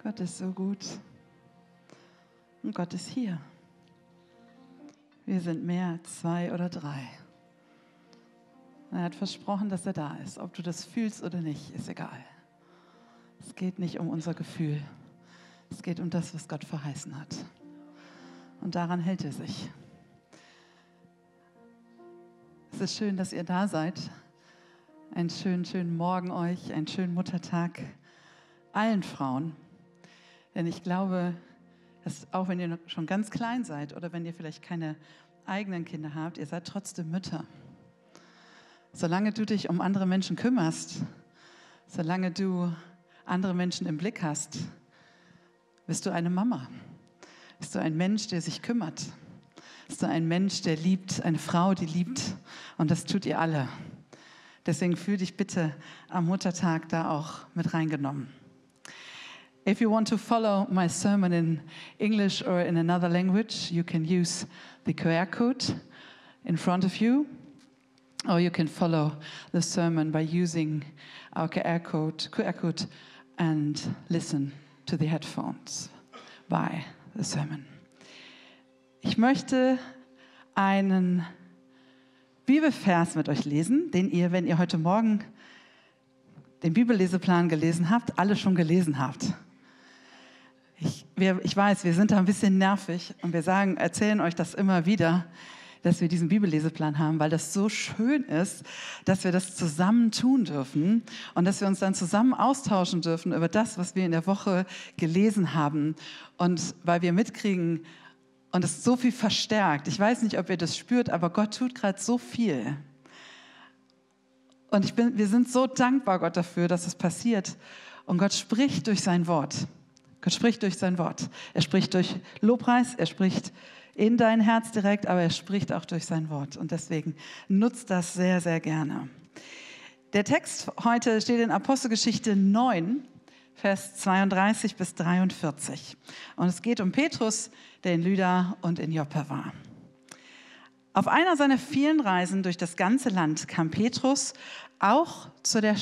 Gott ist so gut. Und Gott ist hier. Wir sind mehr als 2 oder 3. Er hat versprochen, dass er da ist. Ob du das fühlst oder nicht, ist egal. Es geht nicht um unser Gefühl. Es geht um das, was Gott verheißen hat. Und daran hält er sich. Es ist schön, dass ihr da seid. Einen schönen Morgen euch, einen schönen Muttertag allen Frauen. Denn ich glaube, dass auch wenn ihr schon ganz klein seid oder wenn ihr vielleicht keine eigenen Kinder habt, ihr seid trotzdem Mütter. Solange du dich um andere Menschen kümmerst, solange du andere Menschen im Blick hast, bist du eine Mama. Bist du ein Mensch, der sich kümmert. Bist du ein Mensch, der liebt, eine Frau, die liebt. Und das tut ihr alle. Deswegen fühl dich bitte am Muttertag da auch mit reingenommen. If you want to follow my sermon in English or in another language, you can use the QR code in front of you, or you can follow the sermon by using our QR code and listen to the headphones by the sermon. Ich möchte einen Bibelvers mit euch lesen, den ihr, wenn ihr heute Morgen den Bibelleseplan gelesen habt, alle schon gelesen habt. Ich weiß, wir sind da ein bisschen nervig und wir erzählen euch das immer wieder, dass wir diesen Bibelleseplan haben, weil das so schön ist, dass wir das zusammen tun dürfen und dass wir uns dann zusammen austauschen dürfen über das, was wir in der Woche gelesen haben und weil wir mitkriegen und es so viel verstärkt. Ich weiß nicht, ob ihr das spürt, aber Gott tut gerade so viel. Und wir sind so dankbar Gott dafür, dass es passiert und Gott spricht durch sein Wort. Gott spricht durch sein Wort. Er spricht durch Lobpreis, er spricht in dein Herz direkt, aber er spricht auch durch sein Wort. Und deswegen nutzt das sehr, sehr gerne. Der Text heute steht in Apostelgeschichte 9, Vers 32 bis 43. Und es geht um Petrus, der in Lydda und in Joppe war. Auf einer seiner vielen Reisen durch das ganze Land kam Petrus auch zu der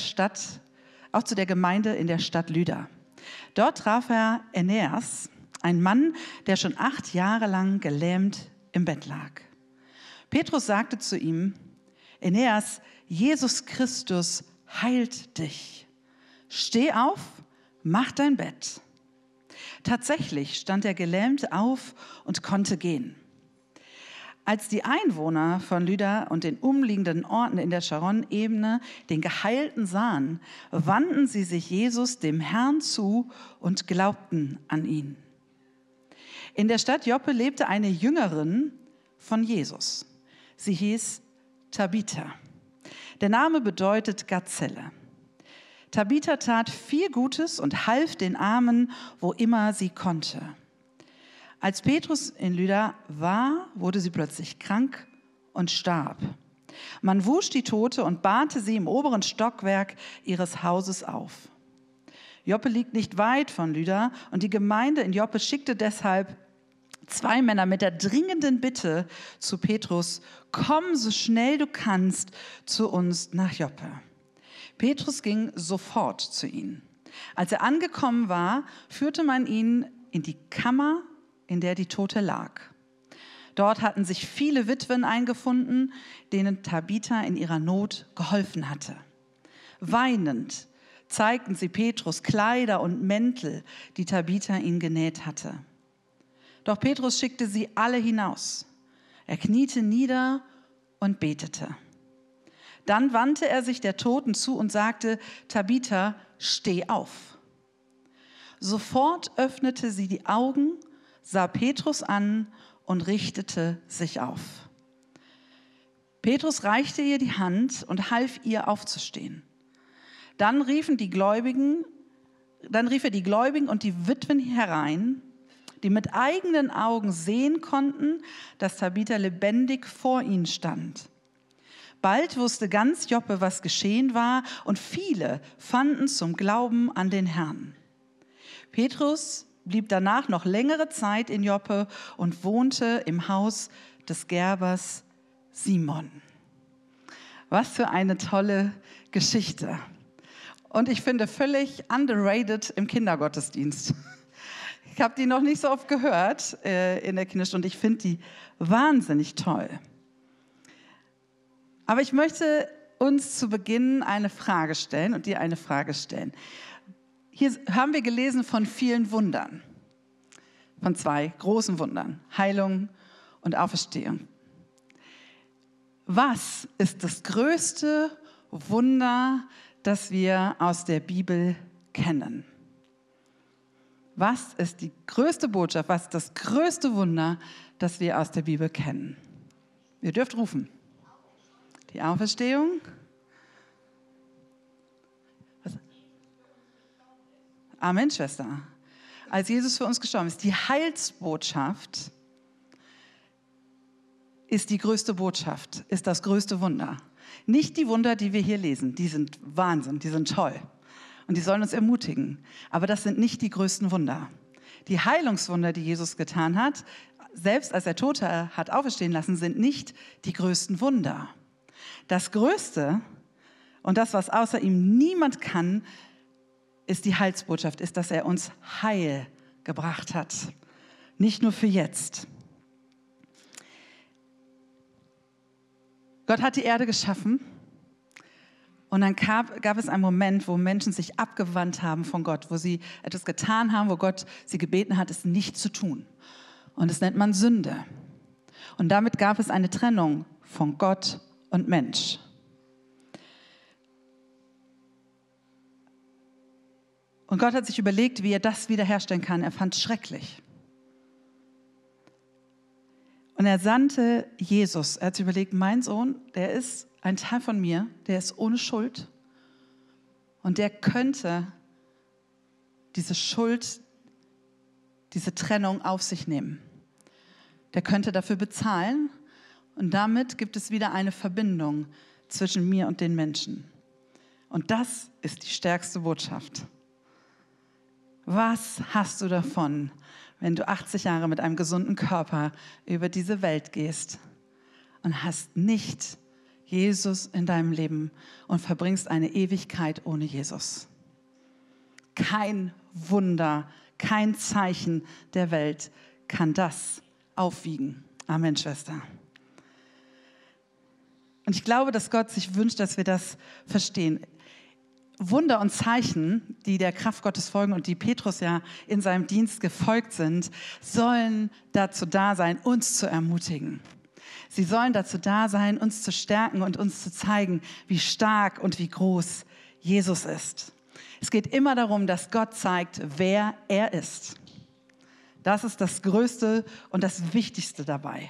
Gemeinde in der Stadt Lydda. Dort traf er Aeneas, ein Mann, der schon 8 Jahre lang gelähmt im Bett lag. Petrus sagte zu ihm: Aeneas, Jesus Christus heilt dich. Steh auf, mach dein Bett. Tatsächlich stand er gelähmt auf und konnte gehen. Als die Einwohner von Lydda und den umliegenden Orten in der Sharon-Ebene den Geheilten sahen, wandten sie sich Jesus, dem Herrn, zu und glaubten an ihn. In der Stadt Joppe lebte eine Jüngerin von Jesus. Sie hieß Tabitha. Der Name bedeutet Gazelle. Tabitha tat viel Gutes und half den Armen, wo immer sie konnte. Als Petrus in Lydda war, wurde sie plötzlich krank und starb. Man wusch die Tote und bahrte sie im oberen Stockwerk ihres Hauses auf. Joppe liegt nicht weit von Lydda und die Gemeinde in Joppe schickte deshalb 2 Männer mit der dringenden Bitte zu Petrus: Komm so schnell du kannst zu uns nach Joppe. Petrus ging sofort zu ihnen. Als er angekommen war, führte man ihn in die Kammer, in der die Tote lag. Dort hatten sich viele Witwen eingefunden, denen Tabitha in ihrer Not geholfen hatte. Weinend zeigten sie Petrus Kleider und Mäntel, die Tabitha ihnen genäht hatte. Doch Petrus schickte sie alle hinaus. Er kniete nieder und betete. Dann wandte er sich der Toten zu und sagte: Tabitha, steh auf. Sofort öffnete sie die Augen, sah Petrus an und richtete sich auf. Petrus reichte ihr die Hand und half ihr aufzustehen. Dann rief er die Gläubigen und die Witwen herein, die mit eigenen Augen sehen konnten, dass Tabitha lebendig vor ihnen stand. Bald wusste ganz Joppe, was geschehen war, und viele fanden zum Glauben an den Herrn. Petrus blieb danach noch längere Zeit in Joppe und wohnte im Haus des Gerbers Simon. Was für eine tolle Geschichte. und ich finde völlig underrated im Kindergottesdienst. Ich habe die noch nicht so oft gehört in der Kinderstunde. Ich finde die wahnsinnig toll. Aber ich möchte uns zu Beginn eine Frage stellen und dir eine Frage stellen. Hier haben wir gelesen von vielen Wundern, von 2 großen Wundern, Heilung und Auferstehung. Was ist das größte Wunder, das wir aus der Bibel kennen? Was ist die größte Botschaft, was ist das größte Wunder, das wir aus der Bibel kennen? Ihr dürft rufen. Die Auferstehung. Was? Amen, Schwester. Als Jesus für uns gestorben ist, die Heilsbotschaft ist die größte Botschaft, ist das größte Wunder. Nicht die Wunder, die wir hier lesen, die sind Wahnsinn, die sind toll und die sollen uns ermutigen. Aber das sind nicht die größten Wunder. Die Heilungswunder, die Jesus getan hat, selbst als er Tote hat auferstehen lassen, sind nicht die größten Wunder. Das Größte und das, was außer ihm niemand kann, ist die Heilsbotschaft, ist, dass er uns Heil gebracht hat. Nicht nur für jetzt. Gott hat die Erde geschaffen und dann gab es einen Moment, wo Menschen sich abgewandt haben von Gott, wo sie etwas getan haben, wo Gott sie gebeten hat, es nicht zu tun. Und das nennt man Sünde. Und damit gab es eine Trennung von Gott und Mensch. Und Gott hat sich überlegt, wie er das wiederherstellen kann. Er fand es schrecklich. Und er sandte Jesus. Er hat sich überlegt, mein Sohn, der ist ein Teil von mir, der ist ohne Schuld. Und der könnte diese Schuld, diese Trennung auf sich nehmen. Der könnte dafür bezahlen. Und damit gibt es wieder eine Verbindung zwischen mir und den Menschen. Und das ist die stärkste Botschaft. Was hast du davon, wenn du 80 Jahre mit einem gesunden Körper über diese Welt gehst und hast nicht Jesus in deinem Leben und verbringst eine Ewigkeit ohne Jesus? Kein Wunder, kein Zeichen der Welt kann das aufwiegen. Amen, Schwester. Und ich glaube, dass Gott sich wünscht, dass wir das verstehen. Wunder und Zeichen, die der Kraft Gottes folgen und die Petrus ja in seinem Dienst gefolgt sind, sollen dazu da sein, uns zu ermutigen. Sie sollen dazu da sein, uns zu stärken und uns zu zeigen, wie stark und wie groß Jesus ist. Es geht immer darum, dass Gott zeigt, wer er ist. Das ist das Größte und das Wichtigste dabei.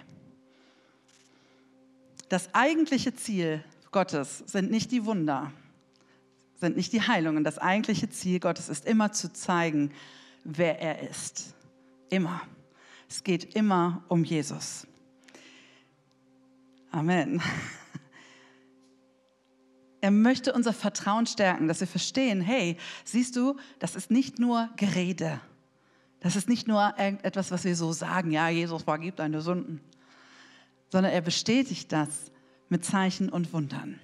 Das eigentliche Ziel Gottes sind nicht die Wunder, sind nicht die Heilungen. Das eigentliche Ziel Gottes ist immer zu zeigen, wer er ist. Immer. Es geht immer um Jesus. Amen. Er möchte unser Vertrauen stärken, dass wir verstehen, hey, siehst du, das ist nicht nur Gerede. Das ist nicht nur etwas, was wir so sagen, ja, Jesus vergibt deine Sünden, sondern er bestätigt das mit Zeichen und Wundern.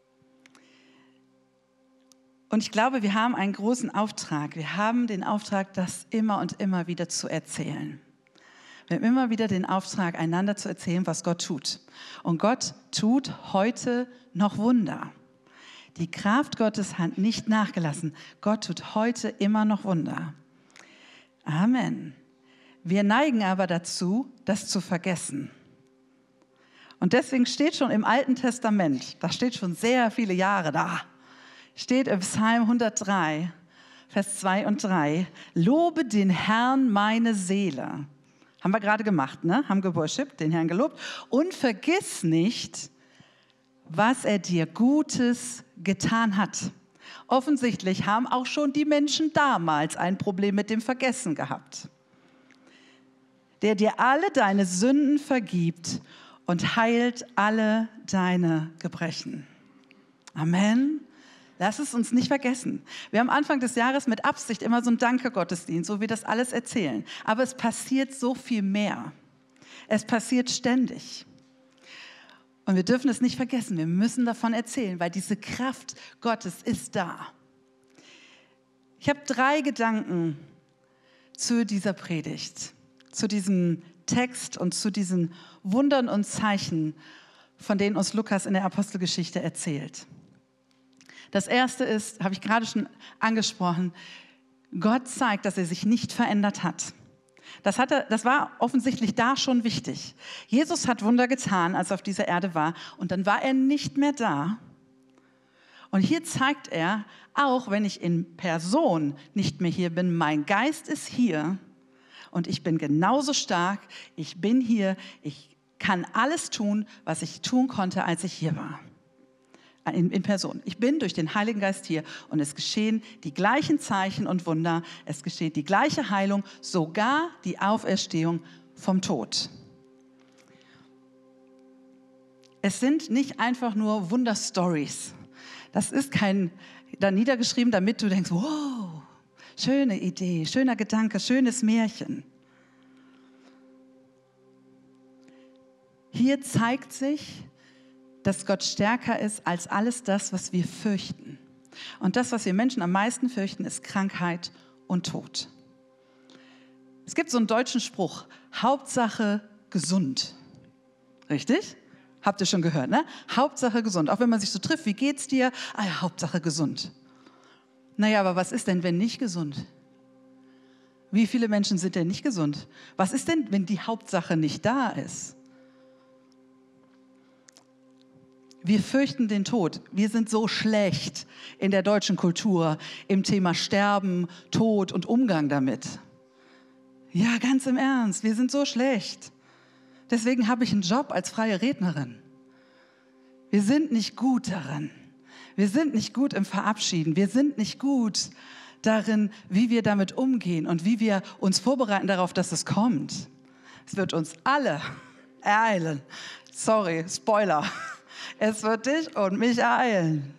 Und ich glaube, wir haben einen großen Auftrag. Wir haben den Auftrag, das immer und immer wieder zu erzählen. Wir haben immer wieder den Auftrag, einander zu erzählen, was Gott tut. Und Gott tut heute noch Wunder. Die Kraft Gottes hat nicht nachgelassen. Gott tut heute immer noch Wunder. Amen. Wir neigen aber dazu, das zu vergessen. Und deswegen steht schon im Alten Testament, das steht schon sehr viele Jahre da, steht im Psalm 103, Vers 2 und 3, lobe den Herrn meine Seele. Haben wir gerade gemacht, ne? Haben geworshippt, den Herrn gelobt. Und vergiss nicht, was er dir Gutes getan hat. Offensichtlich haben auch schon die Menschen damals ein Problem mit dem Vergessen gehabt. Der dir alle deine Sünden vergibt und heilt alle deine Gebrechen. Amen. Lass es uns nicht vergessen. Wir haben Anfang des Jahres mit Absicht immer so einen Danke-Gottesdienst, wo wir das alles erzählen. Aber es passiert so viel mehr. Es passiert ständig. Und wir dürfen es nicht vergessen. Wir müssen davon erzählen, weil diese Kraft Gottes ist da. Ich habe 3 Gedanken zu dieser Predigt, zu diesem Text und zu diesen Wundern und Zeichen, von denen uns Lukas in der Apostelgeschichte erzählt. Das erste ist, habe ich gerade schon angesprochen, Gott zeigt, dass er sich nicht verändert hat. Das war offensichtlich da schon wichtig. Jesus hat Wunder getan, als er auf dieser Erde war, und dann war er nicht mehr da. Und hier zeigt er, auch wenn ich in Person nicht mehr hier bin, mein Geist ist hier und ich bin genauso stark, ich bin hier, ich kann alles tun, was ich tun konnte, als ich hier war. In Person. Ich bin durch den Heiligen Geist hier und es geschehen die gleichen Zeichen und Wunder, es geschieht die gleiche Heilung, sogar die Auferstehung vom Tod. Es sind nicht einfach nur Wunderstories. Das ist da niedergeschrieben, damit du denkst, wow, schöne Idee, schöner Gedanke, schönes Märchen. Hier zeigt sich, dass Gott stärker ist als alles das, was wir fürchten. Und das, was wir Menschen am meisten fürchten, ist Krankheit und Tod. Es gibt so einen deutschen Spruch, Hauptsache gesund. Richtig? Habt ihr schon gehört, ne? Hauptsache gesund. Auch wenn man sich so trifft, wie geht's dir? Ah ja, Hauptsache gesund. Naja, aber was ist denn, wenn nicht gesund? Wie viele Menschen sind denn nicht gesund? Was ist denn, wenn die Hauptsache nicht da ist? Wir fürchten den Tod. Wir sind so schlecht in der deutschen Kultur im Thema Sterben, Tod und Umgang damit. Ja, ganz im Ernst, wir sind so schlecht. Deswegen habe ich einen Job als freie Rednerin. Wir sind nicht gut darin. Wir sind nicht gut im Verabschieden. Wir sind nicht gut darin, wie wir damit umgehen und wie wir uns vorbereiten darauf, dass es kommt. Es wird uns alle ereilen. Sorry, Spoiler. Es wird dich und mich ereilen.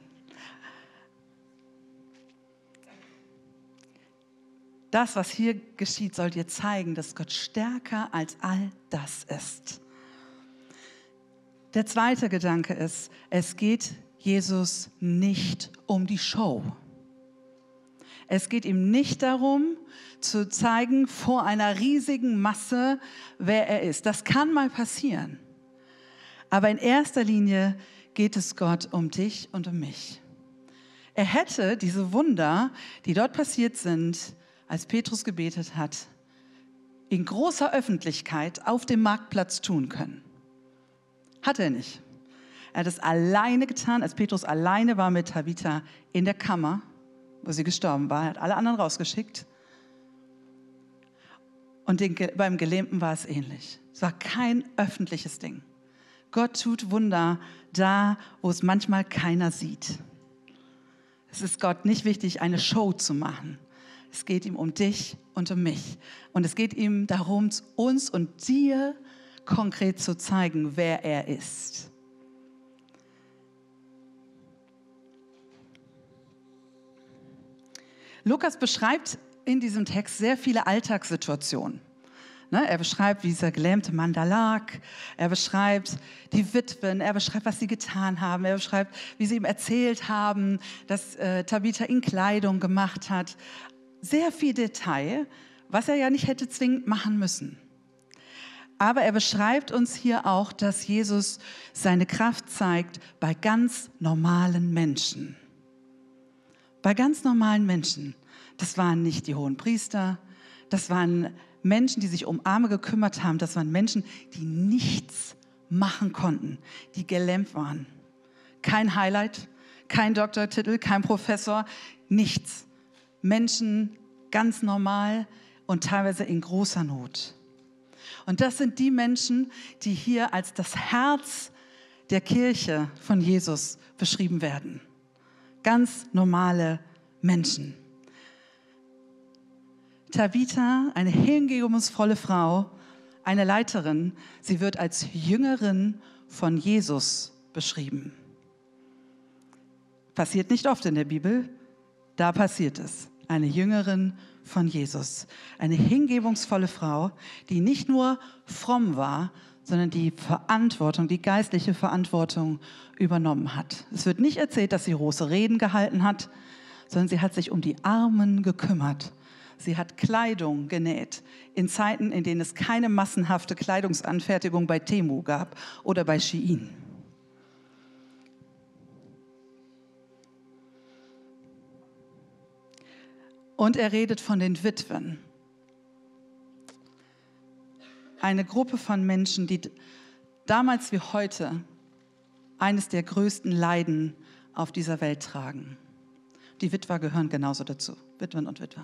Das, was hier geschieht, soll dir zeigen, dass Gott stärker als all das ist. Der zweite Gedanke ist, es geht Jesus nicht um die Show. Es geht ihm nicht darum, zu zeigen vor einer riesigen Masse, wer er ist. Das kann mal passieren. Aber in erster Linie geht es Gott um dich und um mich. Er hätte diese Wunder, die dort passiert sind, als Petrus gebetet hat, in großer Öffentlichkeit auf dem Marktplatz tun können. Hat er nicht. Er hat es alleine getan, als Petrus alleine war mit Tabitha in der Kammer, wo sie gestorben war. Er hat alle anderen rausgeschickt. Und beim Gelähmten war es ähnlich. Es war kein öffentliches Ding. Gott tut Wunder da, wo es manchmal keiner sieht. Es ist Gott nicht wichtig, eine Show zu machen. Es geht ihm um dich und um mich. Und es geht ihm darum, uns und dir konkret zu zeigen, wer er ist. Lukas beschreibt in diesem Text sehr viele Alltagssituationen. Er beschreibt, wie dieser gelähmte Mann da lag. Er beschreibt die Witwen. Er beschreibt, was sie getan haben. Er beschreibt, wie sie ihm erzählt haben, dass Tabitha ihm Kleidung gemacht hat. Sehr viel Detail, was er ja nicht hätte zwingend machen müssen. Aber er beschreibt uns hier auch, dass Jesus seine Kraft zeigt bei ganz normalen Menschen. Bei ganz normalen Menschen. Das waren nicht die Hohenpriester, das waren Menschen, die sich um Arme gekümmert haben. Das waren Menschen, die nichts machen konnten, die gelähmt waren. Kein Highlight, kein Doktortitel, kein Professor, nichts. Menschen ganz normal und teilweise in großer Not. Und das sind die Menschen, die hier als das Herz der Kirche von Jesus beschrieben werden. Ganz normale Menschen. Tabitha, eine hingebungsvolle Frau, eine Leiterin, sie wird als Jüngerin von Jesus beschrieben. Passiert nicht oft in der Bibel, da passiert es. Eine Jüngerin von Jesus, eine hingebungsvolle Frau, die nicht nur fromm war, sondern die Verantwortung, die geistliche Verantwortung übernommen hat. Es wird nicht erzählt, dass sie große Reden gehalten hat, sondern sie hat sich um die Armen gekümmert. Sie hat Kleidung genäht in Zeiten, in denen es keine massenhafte Kleidungsanfertigung bei Temu gab oder bei Shein. Und er redet von den Witwen. Eine Gruppe von Menschen, die damals wie heute eines der größten Leiden auf dieser Welt tragen. Die Witwer gehören genauso dazu, Witwen und Witwer.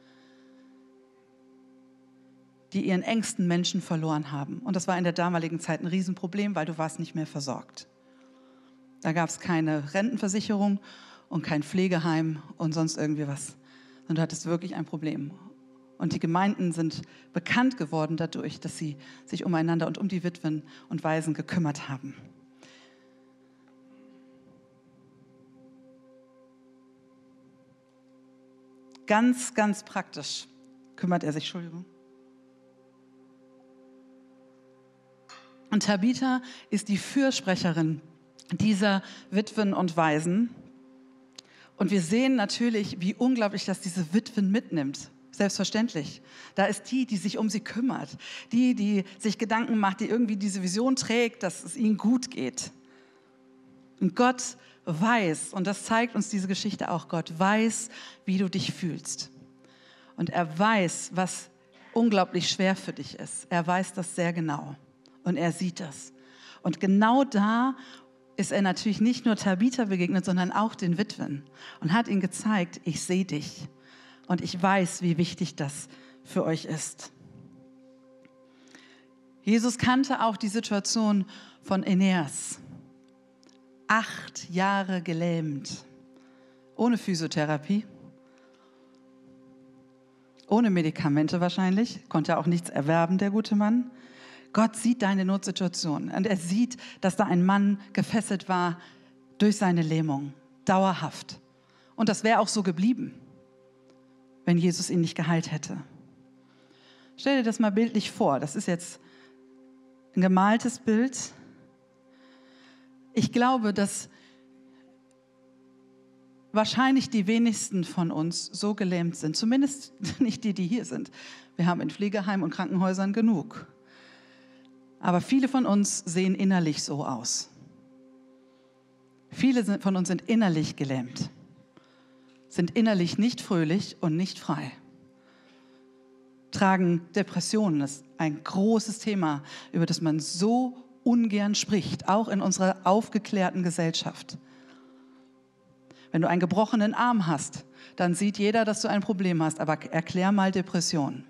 Die ihren engsten Menschen verloren haben. Und das war in der damaligen Zeit ein Riesenproblem, weil du warst nicht mehr versorgt. Da gab es keine Rentenversicherung und kein Pflegeheim und sonst irgendwie was. Und du hattest wirklich ein Problem. Und die Gemeinden sind bekannt geworden dadurch, dass sie sich umeinander und um die Witwen und Waisen gekümmert haben. Ganz, ganz praktisch kümmert er sich, Entschuldigung. Und Tabitha ist die Fürsprecherin dieser Witwen und Waisen. Und wir sehen natürlich, wie unglaublich das diese Witwen mitnimmt. Selbstverständlich. Da ist die sich um sie kümmert. Die sich Gedanken macht, die irgendwie diese Vision trägt, dass es ihnen gut geht. Und Gott weiß, und das zeigt uns diese Geschichte auch, Gott weiß, wie du dich fühlst. Und er weiß, was unglaublich schwer für dich ist. Er weiß das sehr genau. Und er sieht das. Und genau da ist er natürlich nicht nur Tabitha begegnet, sondern auch den Witwen. Und hat ihnen gezeigt, ich sehe dich. Und ich weiß, wie wichtig das für euch ist. Jesus kannte auch die Situation von Aeneas. 8 Jahre gelähmt. Ohne Physiotherapie. Ohne Medikamente wahrscheinlich. Konnte auch nichts erwerben, der gute Mann. Gott sieht deine Notsituation. Und er sieht, dass da ein Mann gefesselt war durch seine Lähmung. Dauerhaft. Und das wäre auch so geblieben, wenn Jesus ihn nicht geheilt hätte. Stell dir das mal bildlich vor. Das ist jetzt ein gemaltes Bild. Ich glaube, dass wahrscheinlich die wenigsten von uns so gelähmt sind. Zumindest nicht die hier sind. Wir haben in Pflegeheimen und Krankenhäusern genug. Aber viele von uns sehen innerlich so aus. Viele von uns sind innerlich gelähmt. Sind innerlich nicht fröhlich und nicht frei. Tragen Depressionen, das ist ein großes Thema, über das man so ungern spricht, auch in unserer aufgeklärten Gesellschaft. Wenn du einen gebrochenen Arm hast, dann sieht jeder, dass du ein Problem hast, aber erklär mal Depression.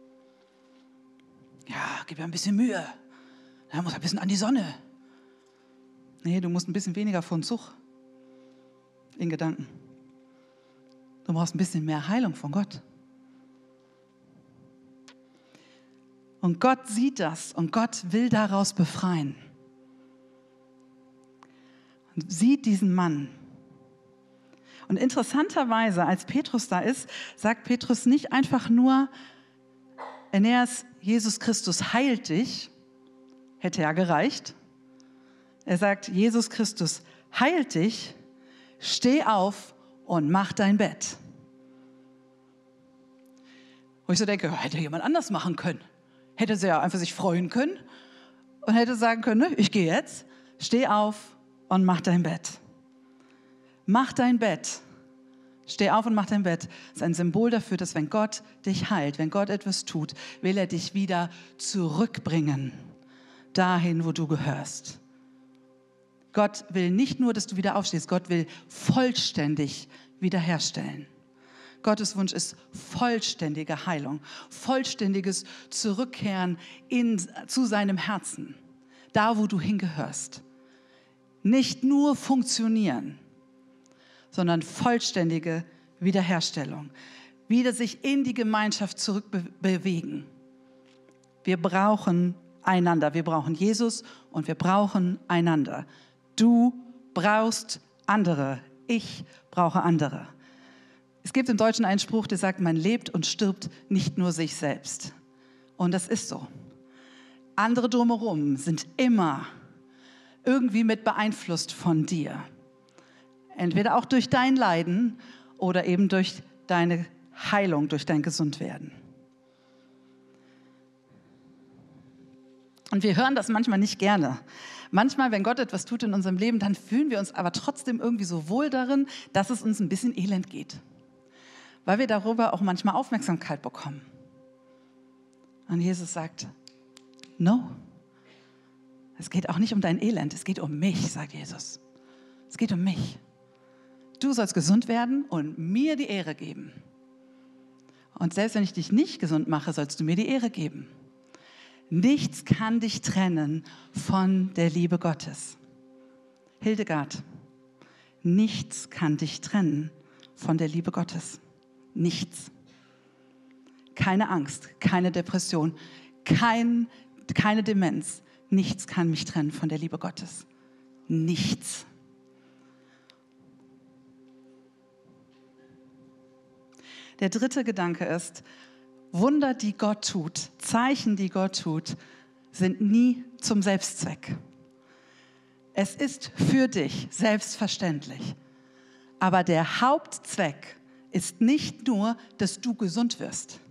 Ja, gib mir ein bisschen Mühe. Da muss ein bisschen an die Sonne. Nee, du musst ein bisschen weniger von Zug in Gedanken. Du brauchst ein bisschen mehr Heilung von Gott. Und Gott sieht das und Gott will daraus befreien. Und sieht diesen Mann. Und interessanterweise, als Petrus da ist, sagt Petrus nicht einfach nur, Aeneas, Jesus Christus heilt dich, hätte ja gereicht. Er sagt, Jesus Christus heilt dich, steh auf und mach dein Bett. Wo ich so denke, hätte jemand anders machen können. Hätte sie ja einfach sich freuen können und hätte sagen können, ne, ich gehe jetzt, steh auf und mach dein Bett. Mach dein Bett. Steh auf und mach dein Bett. Das ist ein Symbol dafür, dass wenn Gott dich heilt, wenn Gott etwas tut, will er dich wieder zurückbringen. Dahin, wo du gehörst. Gott will nicht nur, dass du wieder aufstehst, Gott will vollständig wiederherstellen. Gottes Wunsch ist vollständige Heilung, vollständiges Zurückkehren zu seinem Herzen, da wo du hingehörst. Nicht nur funktionieren, sondern vollständige Wiederherstellung. Wieder sich in die Gemeinschaft zurückbewegen. Wir brauchen einander. Wir brauchen Jesus und wir brauchen einander. Du brauchst andere. Ich brauche andere. Es gibt im Deutschen einen Spruch, der sagt, man lebt und stirbt nicht nur sich selbst. Und das ist so. Andere drumherum sind immer irgendwie mit beeinflusst von dir. Entweder auch durch dein Leiden oder eben durch deine Heilung, durch dein Gesundwerden. Und wir hören das manchmal nicht gerne. Manchmal, wenn Gott etwas tut in unserem Leben, dann fühlen wir uns aber trotzdem irgendwie so wohl darin, dass es uns ein bisschen elend geht. Weil wir darüber auch manchmal Aufmerksamkeit bekommen. Und Jesus sagt, no, es geht auch nicht um dein Elend, es geht um mich, sagt Jesus. Es geht um mich. Du sollst gesund werden und mir die Ehre geben. Und selbst wenn ich dich nicht gesund mache, sollst du mir die Ehre geben. Nichts kann dich trennen von der Liebe Gottes. Hildegard, nichts kann dich trennen von der Liebe Gottes. Nichts. Keine Angst, keine Depression, keine Demenz. Nichts kann mich trennen von der Liebe Gottes. Nichts. Der dritte Gedanke ist, Wunder, die Gott tut, Zeichen, die Gott tut, sind nie zum Selbstzweck. Es ist für dich selbstverständlich. Aber der Hauptzweck ist nicht nur, dass du gesund wirst.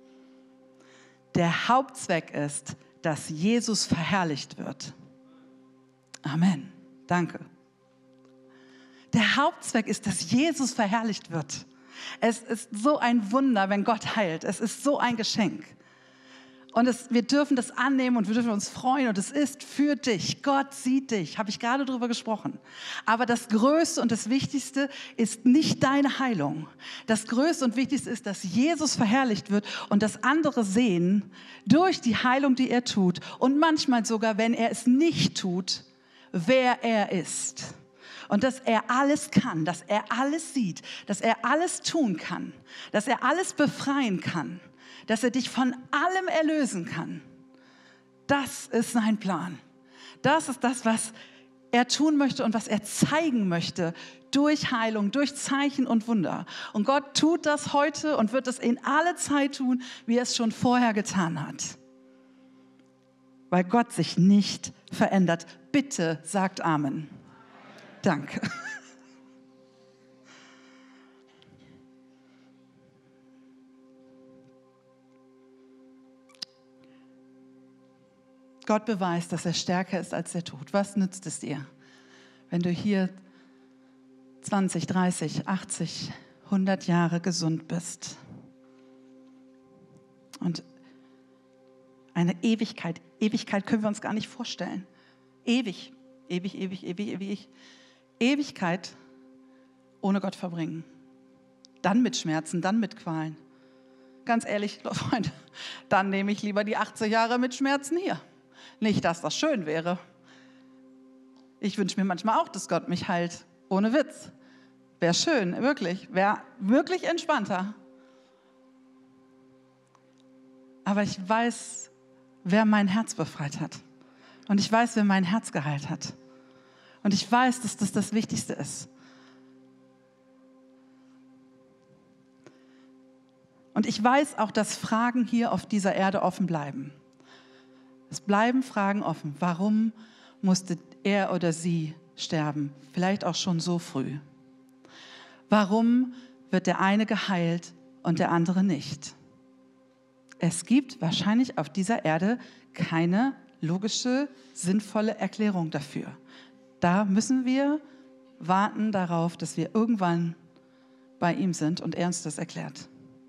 Der Hauptzweck ist, dass Jesus verherrlicht wird. Amen. Danke. Der Hauptzweck ist, dass Jesus verherrlicht wird. Es ist so ein Wunder, wenn Gott heilt. Es ist so ein Geschenk. Und wir dürfen das annehmen und wir dürfen uns freuen. Und es ist für dich. Gott sieht dich. Habe ich gerade darüber gesprochen. Aber das Größte und das Wichtigste ist nicht deine Heilung. Das Größte und Wichtigste ist, dass Jesus verherrlicht wird und dass andere sehen, durch die Heilung, die er tut und manchmal sogar, wenn er es nicht tut, wer er ist. Und dass er alles kann, dass er alles sieht, dass er alles tun kann, dass er alles befreien kann, dass er dich von allem erlösen kann. Das ist sein Plan. Das ist das, was er tun möchte und was er zeigen möchte durch Heilung, durch Zeichen und Wunder. Und Gott tut das heute und wird es in alle Zeit tun, wie er es schon vorher getan hat. Weil Gott sich nicht verändert. Bitte sagt Amen. Danke. Gott beweist, dass er stärker ist als der Tod. Was nützt es dir, wenn du hier 20, 30, 80, 100 Jahre gesund bist? Und eine Ewigkeit können wir uns gar nicht vorstellen. Ewig. Ewigkeit ohne Gott verbringen. Dann mit Schmerzen, dann mit Qualen. Ganz ehrlich, Freunde, dann nehme ich lieber die 80 Jahre mit Schmerzen hier. Nicht, dass das schön wäre. Ich wünsche mir manchmal auch, dass Gott mich heilt. Ohne Witz. Wäre schön, wirklich. Wäre wirklich entspannter. Aber ich weiß, wer mein Herz befreit hat. Und ich weiß, wer mein Herz geheilt hat. Und ich weiß, dass das das Wichtigste ist. Und ich weiß auch, dass Fragen hier auf dieser Erde offen bleiben. Es bleiben Fragen offen. Warum musste er oder sie sterben? Vielleicht auch schon so früh. Warum wird der eine geheilt und der andere nicht? Es gibt wahrscheinlich auf dieser Erde keine logische, sinnvolle Erklärung dafür. Da müssen wir warten darauf, dass wir irgendwann bei ihm sind und er uns das erklärt.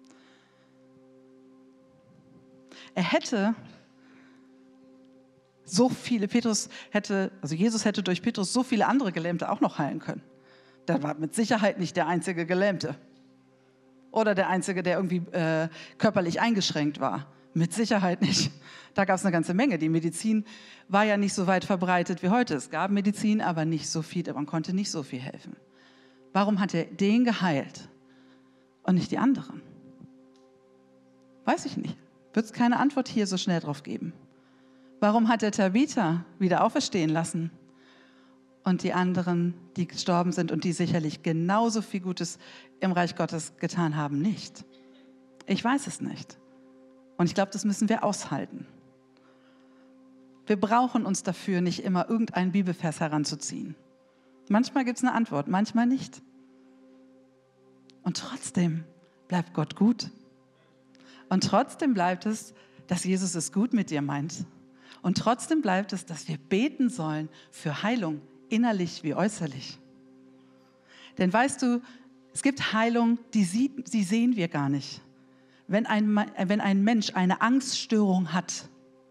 Jesus hätte durch Petrus so viele andere Gelähmte auch noch heilen können. Der war mit Sicherheit nicht der einzige Gelähmte. Oder der einzige, der irgendwie körperlich eingeschränkt war. Mit Sicherheit nicht. Da gab es eine ganze Menge. Die Medizin war ja nicht so weit verbreitet wie heute. Es gab Medizin, aber nicht so viel. Man konnte nicht so viel helfen. Warum hat er den geheilt und nicht die anderen? Weiß ich nicht. Wird es keine Antwort hier so schnell drauf geben. Warum hat er Tabitha wieder auferstehen lassen und die anderen, die gestorben sind und die sicherlich genauso viel Gutes im Reich Gottes getan haben, nicht? Ich weiß es nicht. Und ich glaube, das müssen wir aushalten. Wir brauchen uns dafür nicht immer irgendeinen Bibelvers heranzuziehen. Manchmal gibt es eine Antwort, manchmal nicht. Und trotzdem bleibt Gott gut. Und trotzdem bleibt es, dass Jesus es gut mit dir meint. Und trotzdem bleibt es, dass wir beten sollen für Heilung, innerlich wie äußerlich. Denn weißt du, es gibt Heilung, die sehen wir gar nicht. Wenn ein Mensch eine Angststörung hat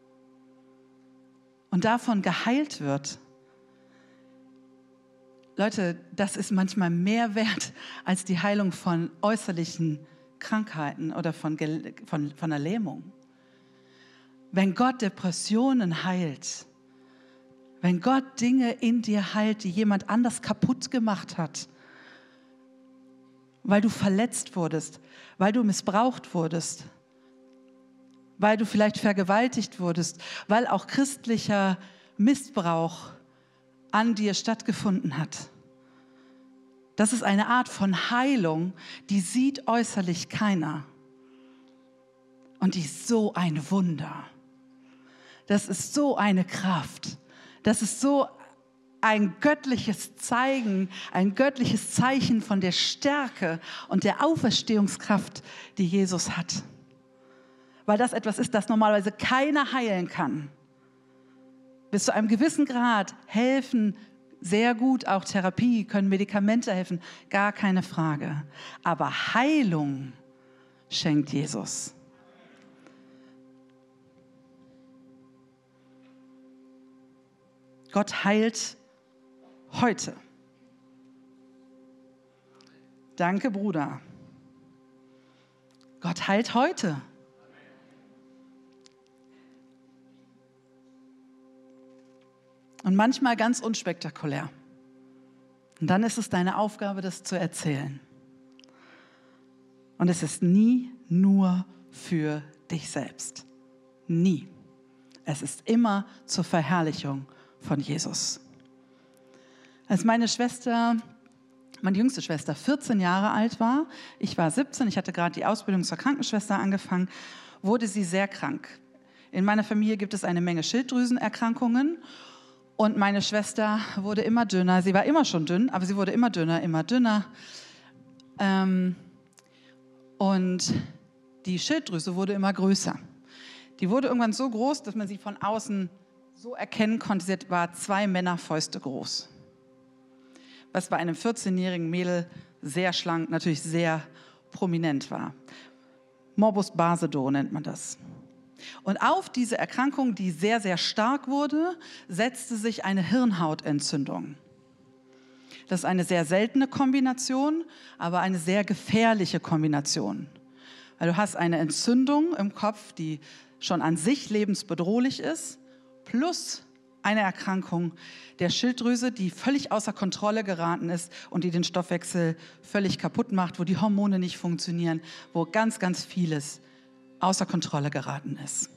und davon geheilt wird, Leute, das ist manchmal mehr wert als die Heilung von äußerlichen Krankheiten oder von einer Lähmung. Wenn Gott Depressionen heilt, wenn Gott Dinge in dir heilt, die jemand anders kaputt gemacht hat, weil du verletzt wurdest, weil du missbraucht wurdest, weil du vielleicht vergewaltigt wurdest, weil auch christlicher Missbrauch an dir stattgefunden hat. Das ist eine Art von Heilung, die sieht äußerlich keiner. Und die ist so ein Wunder. Das ist so eine Kraft. Das ist so ein göttliches Zeigen, ein göttliches Zeichen von der Stärke und der Auferstehungskraft, die Jesus hat. Weil das etwas ist, das normalerweise keiner heilen kann. Bis zu einem gewissen Grad helfen sehr gut auch Therapie, können Medikamente helfen, gar keine Frage. Aber Heilung schenkt Jesus. Gott heilt heute. Danke, Bruder. Gott heilt heute. Und manchmal ganz unspektakulär. Und dann ist es deine Aufgabe, das zu erzählen. Und es ist nie nur für dich selbst. Nie. Es ist immer zur Verherrlichung von Jesus. Als meine jüngste Schwester 14 Jahre alt war, ich war 17, ich hatte gerade die Ausbildung zur Krankenschwester angefangen, wurde sie sehr krank. In meiner Familie gibt es eine Menge Schilddrüsenerkrankungen und meine Schwester wurde immer dünner. Sie war immer schon dünn, aber sie wurde immer dünner, immer dünner. Und die Schilddrüse wurde immer größer. Die wurde irgendwann so groß, dass man sie von außen so erkennen konnte, sie war 2 Männerfäuste groß. Was bei einem 14-jährigen Mädel sehr schlank, natürlich sehr prominent war. Morbus Basedow nennt man das. Und auf diese Erkrankung, die sehr, sehr stark wurde, setzte sich eine Hirnhautentzündung. Das ist eine sehr seltene Kombination, aber eine sehr gefährliche Kombination. Weil du hast eine Entzündung im Kopf, die schon an sich lebensbedrohlich ist, plus eine Erkrankung der Schilddrüse, die völlig außer Kontrolle geraten ist und die den Stoffwechsel völlig kaputt macht, wo die Hormone nicht funktionieren, wo ganz, ganz vieles außer Kontrolle geraten ist.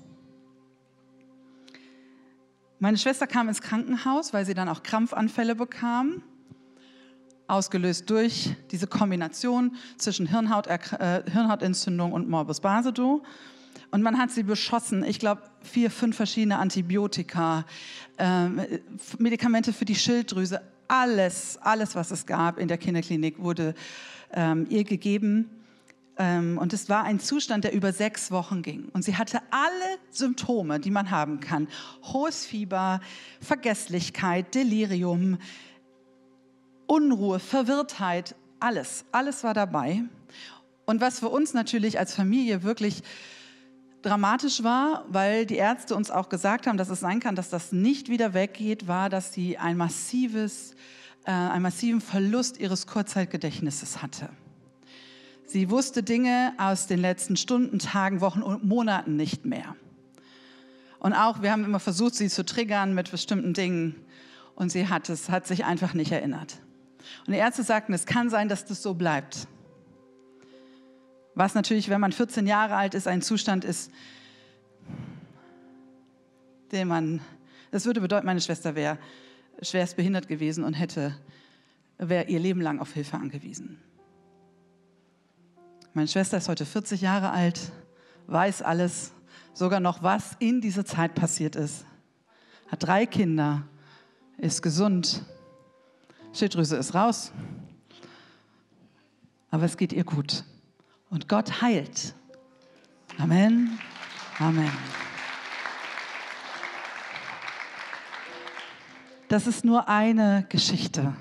Meine Schwester kam ins Krankenhaus, weil sie dann auch Krampfanfälle bekam, ausgelöst durch diese Kombination zwischen Hirnhautentzündung und Morbus Basedow. Und man hat sie beschossen, ich glaube 4, 5 verschiedene Antibiotika, Medikamente für die Schilddrüse, alles, was es gab in der Kinderklinik, wurde ihr gegeben. Und es war ein Zustand, der über 6 Wochen ging. Und sie hatte alle Symptome, die man haben kann. Hohes Fieber, Vergesslichkeit, Delirium, Unruhe, Verwirrtheit, alles war dabei. Und was für uns natürlich als Familie wirklich dramatisch war, weil die Ärzte uns auch gesagt haben, dass es sein kann, dass das nicht wieder weggeht, war, dass sie einen massiven Verlust ihres Kurzzeitgedächtnisses hatte. Sie wusste Dinge aus den letzten Stunden, Tagen, Wochen und Monaten nicht mehr. Und auch, wir haben immer versucht, sie zu triggern mit bestimmten Dingen und sie hat sich einfach nicht erinnert. Und die Ärzte sagten, es kann sein, dass das so bleibt. Was natürlich, wenn man 14 Jahre alt ist, ein Zustand ist, das würde bedeuten, meine Schwester wäre schwerst behindert gewesen und wäre ihr Leben lang auf Hilfe angewiesen. Meine Schwester ist heute 40 Jahre alt, weiß alles, sogar noch, was in dieser Zeit passiert ist. Hat 3 Kinder, ist gesund, Schilddrüse ist raus. aber es geht ihr gut. Und Gott heilt. Amen. Amen. Das ist nur eine Geschichte.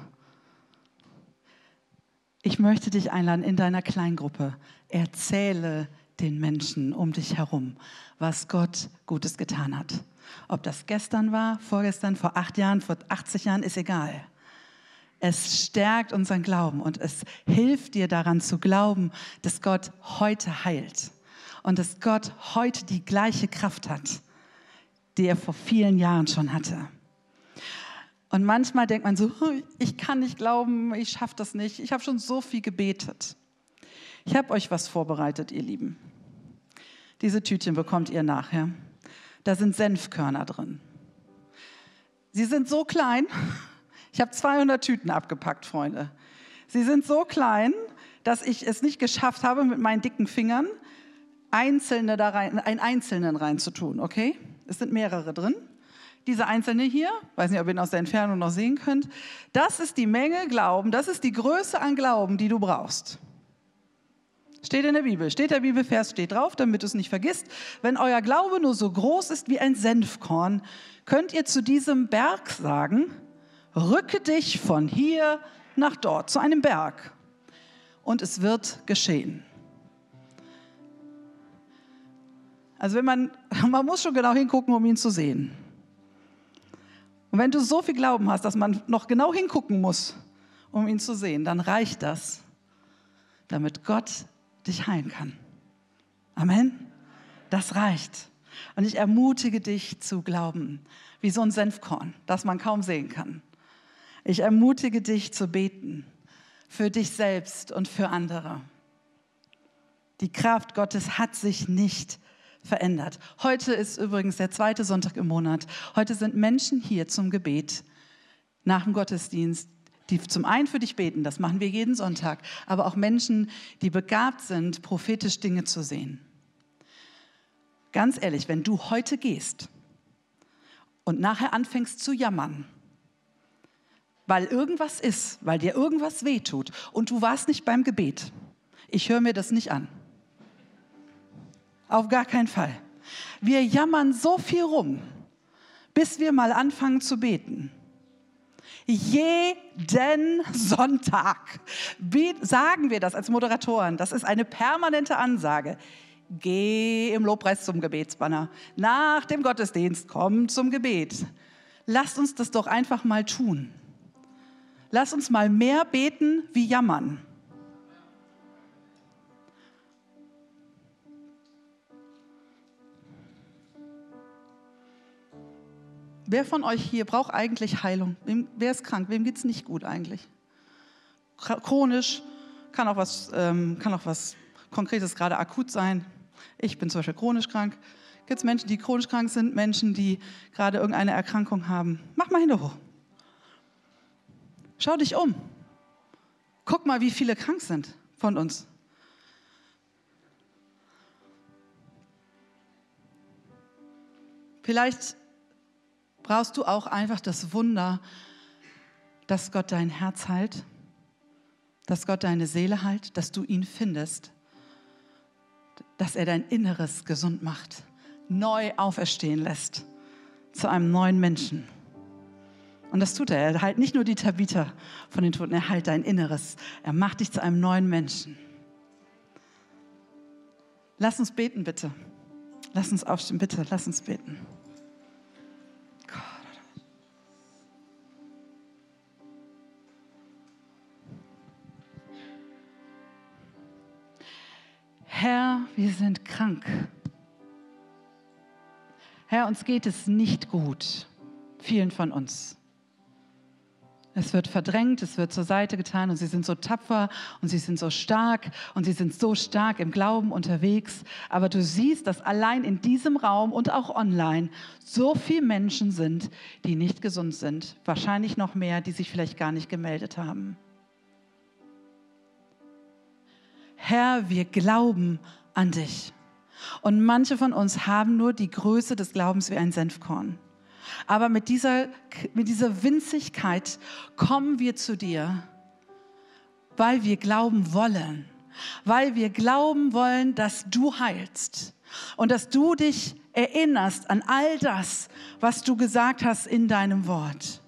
Ich möchte dich einladen in deiner Kleingruppe. Erzähle den Menschen um dich herum, was Gott Gutes getan hat. Ob das gestern war, vorgestern, vor 8 Jahren, vor 80 Jahren, ist egal. Es stärkt unseren Glauben und es hilft dir daran zu glauben, dass Gott heute heilt und dass Gott heute die gleiche Kraft hat, die er vor vielen Jahren schon hatte. Und manchmal denkt man so, ich kann nicht glauben, ich schaffe das nicht, ich habe schon so viel gebetet. Ich habe euch was vorbereitet, ihr Lieben. Diese Tütchen bekommt ihr nachher. Da sind Senfkörner drin. Sie sind so klein, ich habe 200 Tüten abgepackt, Freunde. Sie sind so klein, dass ich es nicht geschafft habe, mit meinen dicken Fingern einen einzelnen reinzutun, okay? Es sind mehrere drin. Diese einzelne hier, weiß nicht, ob ihr ihn aus der Entfernung noch sehen könnt, das ist die Menge Glauben, das ist die Größe an Glauben, die du brauchst. Steht in der Bibel, steht der Bibelvers, steht drauf, damit du es nicht vergisst. Wenn euer Glaube nur so groß ist wie ein Senfkorn, könnt ihr zu diesem Berg sagen, rücke dich von hier nach dort, zu einem Berg. Und es wird geschehen. Also man muss schon genau hingucken, um ihn zu sehen. Und wenn du so viel Glauben hast, dass man noch genau hingucken muss, um ihn zu sehen, dann reicht das, damit Gott dich heilen kann. Amen. Das reicht. Und ich ermutige dich zu glauben, wie so ein Senfkorn, das man kaum sehen kann. Ich ermutige dich zu beten, für dich selbst und für andere. Die Kraft Gottes hat sich nicht verändert. Heute ist übrigens der 2. Sonntag im Monat. Heute sind Menschen hier zum Gebet nach dem Gottesdienst, die zum einen für dich beten, das machen wir jeden Sonntag, aber auch Menschen, die begabt sind, prophetisch Dinge zu sehen. Ganz ehrlich, wenn du heute gehst und nachher anfängst zu jammern, weil irgendwas ist, weil dir irgendwas wehtut und du warst nicht beim Gebet, ich höre mir das nicht an. Auf gar keinen Fall. Wir jammern so viel rum, bis wir mal anfangen zu beten. Jeden Sonntag sagen wir das als Moderatoren. Das ist eine permanente Ansage. Geh im Lobpreis zum Gebetsbanner. Nach dem Gottesdienst komm zum Gebet. Lasst uns das doch einfach mal tun. Lasst uns mal mehr beten wie jammern. Wer von euch hier braucht eigentlich Heilung? Wer ist krank? Wem geht es nicht gut eigentlich? Chronisch, kann auch was Konkretes gerade akut sein. Ich bin zum Beispiel chronisch krank. Gibt es Menschen, die chronisch krank sind, Menschen, die gerade irgendeine Erkrankung haben? Mach mal Hände hoch. Schau dich um. Guck mal, wie viele krank sind von uns. Vielleicht brauchst du auch einfach das Wunder, dass Gott dein Herz heilt, dass Gott deine Seele heilt, dass du ihn findest, dass er dein Inneres gesund macht, neu auferstehen lässt zu einem neuen Menschen. Und das tut er. Er heilt nicht nur die Tabitha von den Toten, er heilt dein Inneres. Er macht dich zu einem neuen Menschen. Lass uns beten, bitte. Lass uns aufstehen, bitte. Lass uns beten. Herr, wir sind krank. Herr, uns geht es nicht gut, vielen von uns. Es wird verdrängt, es wird zur Seite getan und sie sind so tapfer und sie sind so stark und sie sind so stark im Glauben unterwegs. Aber du siehst, dass allein in diesem Raum und auch online so viele Menschen sind, die nicht gesund sind. Wahrscheinlich noch mehr, die sich vielleicht gar nicht gemeldet haben. Herr, wir glauben an dich. Und manche von uns haben nur die Größe des Glaubens wie ein Senfkorn. Aber mit dieser Winzigkeit kommen wir zu dir, weil wir glauben wollen. Weil wir glauben wollen, dass du heilst und dass du dich erinnerst an all das, was du gesagt hast in deinem Wort.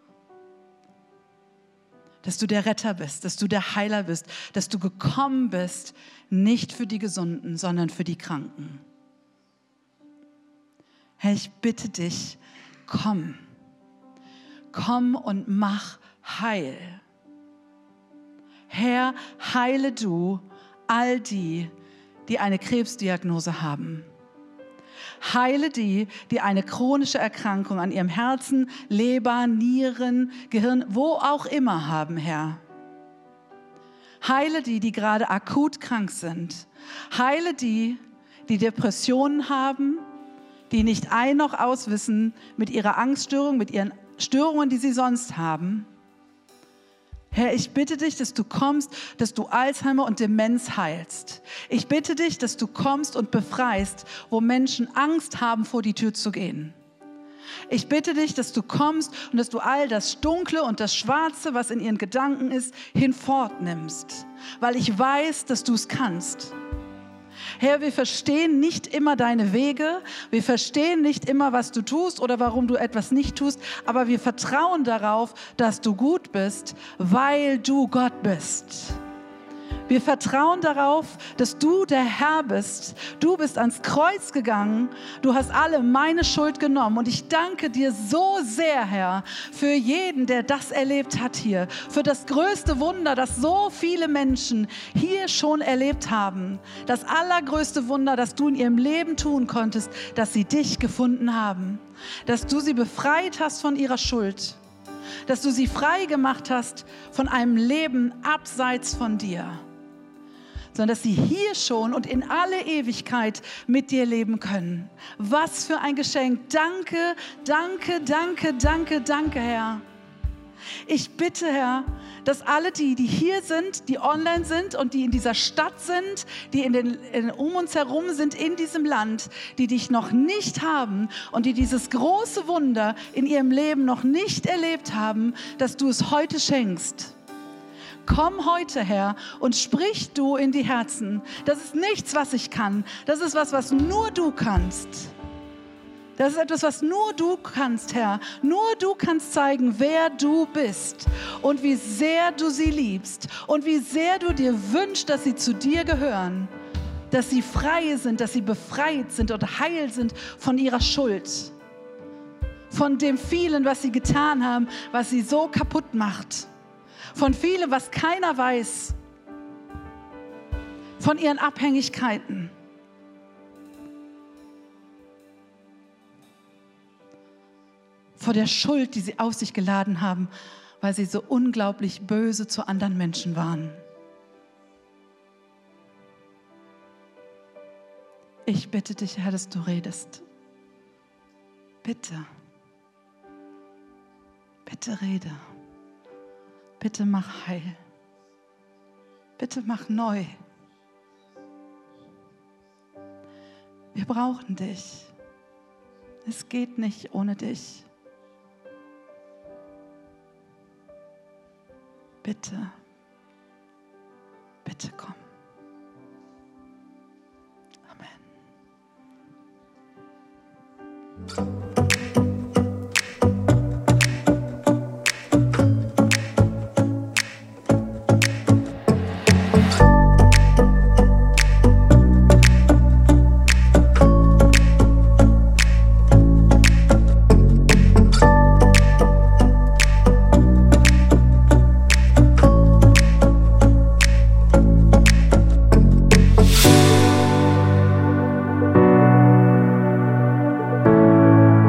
Dass du der Retter bist, dass du der Heiler bist, dass du gekommen bist, nicht für die Gesunden, sondern für die Kranken. Herr, ich bitte dich, komm und mach heil. Herr, heile du all die, die eine Krebsdiagnose haben. Heile die, die eine chronische Erkrankung an ihrem Herzen, Leber, Nieren, Gehirn, wo auch immer haben, Herr. Heile die, die gerade akut krank sind. Heile die, die Depressionen haben, die nicht ein noch auswissen mit ihrer Angststörung, mit ihren Störungen, die sie sonst haben. Herr, ich bitte dich, dass du kommst, dass du Alzheimer und Demenz heilst. Ich bitte dich, dass du kommst und befreist, wo Menschen Angst haben, vor die Tür zu gehen. Ich bitte dich, dass du kommst und dass du all das Dunkle und das Schwarze, was in ihren Gedanken ist, hinfortnimmst, weil ich weiß, dass du es kannst. Herr, wir verstehen nicht immer deine Wege, wir verstehen nicht immer, was du tust oder warum du etwas nicht tust, aber wir vertrauen darauf, dass du gut bist, weil du Gott bist. Wir vertrauen darauf, dass du der Herr bist. Du bist ans Kreuz gegangen. Du hast alle meine Schuld genommen. Und ich danke dir so sehr, Herr, für jeden, der das erlebt hat hier. Für das größte Wunder, das so viele Menschen hier schon erlebt haben. Das allergrößte Wunder, das du in ihrem Leben tun konntest, dass sie dich gefunden haben. Dass du sie befreit hast von ihrer Schuld. Dass du sie frei gemacht hast von einem Leben abseits von dir. Sondern dass sie hier schon und in alle Ewigkeit mit dir leben können. Was für ein Geschenk. Danke, danke, danke, danke, danke, Herr. Ich bitte, Herr, dass alle die hier sind, die online sind und die in dieser Stadt sind, die um uns herum sind in diesem Land, die dich noch nicht haben und die dieses große Wunder in ihrem Leben noch nicht erlebt haben, dass du es heute schenkst. Komm heute, Herr, und sprich du in die Herzen. Das ist nichts, was ich kann. Das ist was nur du kannst. Das ist etwas, was nur du kannst, Herr. Nur du kannst zeigen, wer du bist und wie sehr du sie liebst und wie sehr du dir wünschst, dass sie zu dir gehören, dass sie frei sind, dass sie befreit sind und heil sind von ihrer Schuld, von dem vielen, was sie getan haben, was sie so kaputt macht. Von vielem, was keiner weiß, von ihren Abhängigkeiten. Vor der Schuld, die sie auf sich geladen haben, weil sie so unglaublich böse zu anderen Menschen waren. Ich bitte dich, Herr, dass du redest. Bitte. Bitte rede. Bitte mach heil. Bitte mach neu. Wir brauchen dich. Es geht nicht ohne dich. Bitte, bitte komm. Amen.